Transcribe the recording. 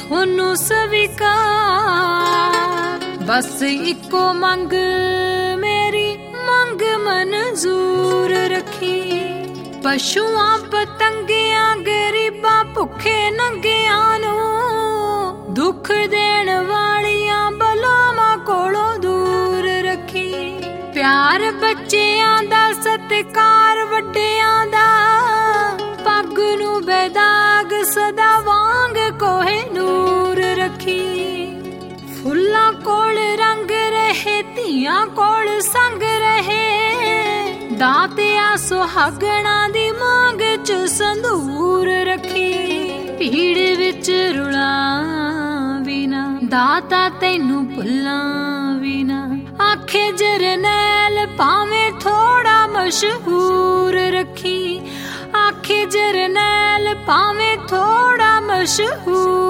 थोनू स्वीकार। बस इको मंग मेरी मंग मंजूर रखी। पशुआं पतंगियां गरीबां भुखे नंगियां नू दुख देण वालियां बलावां कोलों दूर रखी। प्यार बच्चियां दा सत्कार वड्डियां दा पग नू बेदाग सदा वांग कोहे नूर रखी। फुल्लां कोल रंग रहे धीआं कोल संग रहे दातिया सुहागणा दी मांग च संदूर रखी। भीड़ विच रुला विना दाता तैनू भुल्ला विना आखे जरनैल भावें थोड़ा मशहूर रखी। आखे जरनैल भावें थोड़ा मशहूर